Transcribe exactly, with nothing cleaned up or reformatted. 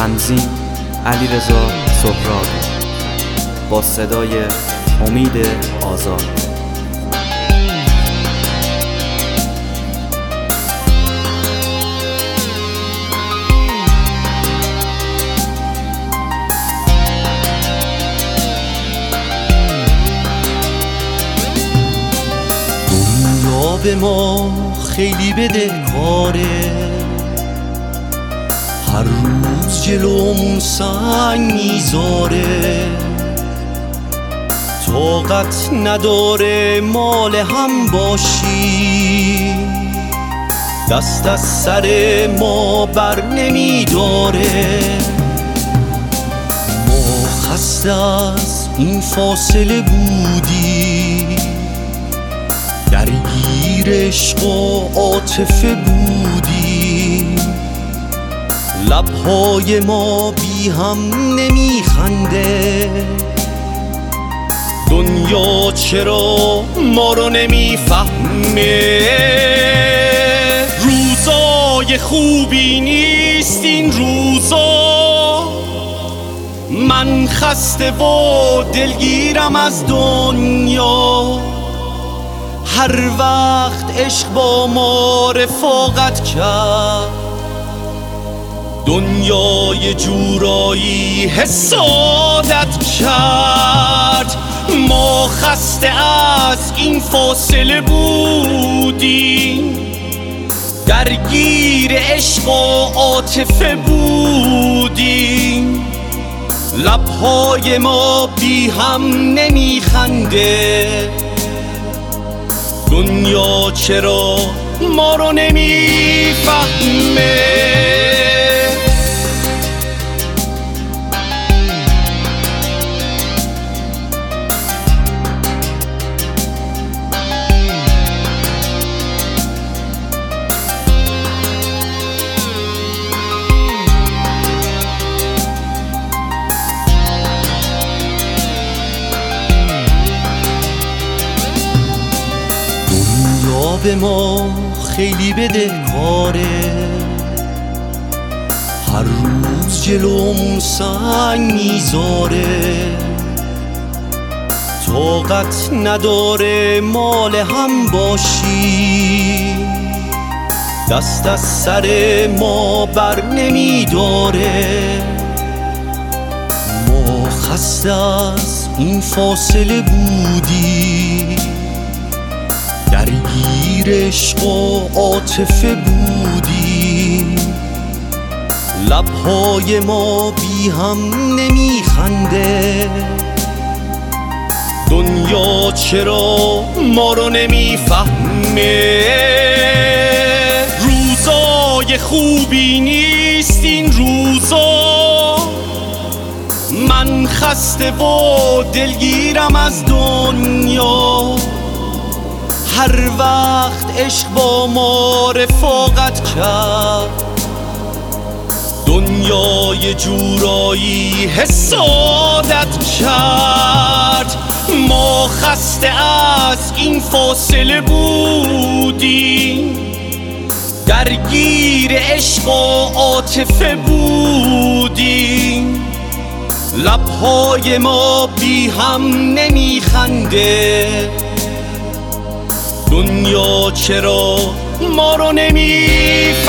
تنظیم علیرضا سهرابی با صدای امید آزاد. دنیا به ما خیلی بدهکاره، هر روز جلومون سنگ میذاره، طاقت نداره مال هم باشی، دست از سر ما بر نمیداره. ما خسته از این فاصله بودی، درگیر عشق و عاطفه بودی، لبهای ما بی هم نمیخنده، دنیا چرا ما رو نمیفهمه. روزای خوبی نیست این روزا، من خسته و دلگیرم از دنیا، هر وقت عشق با ما رفاقت کرد، دنیا یه جورایی حسادت کرد. ما خسته از این فاصله بودیم، درگیر عشق و عاطفه بودیم، لبهای ما بی هم نمیخنده، دنیا چرا ما رو نمیفهمه. دنیا به ما خیلی بدهکاره، هر روز جلومون سنگ میذاره، طاقت نداره مال هم باشی، دست از سر ما بر نمیداره. ما خسته از این فاصله بودی، درگیر عشق و عاطفه بودی، لبهای ما بی هم نمیخنده، دنیا چرا ما رو نمیفهمه. روزای خوبی نیست این روزا، من خسته و دلگیرم از دنیا، هر وقت عشق با ما رفاقت کرد، دنیا یه جورایی حسادت کرد. ما خسته از این فاصله بودیم، درگیر عشق و عاطفه بودیم، لبهای ما بی هم نمیخنده، دنیا چرا ما رو نمیفهمه.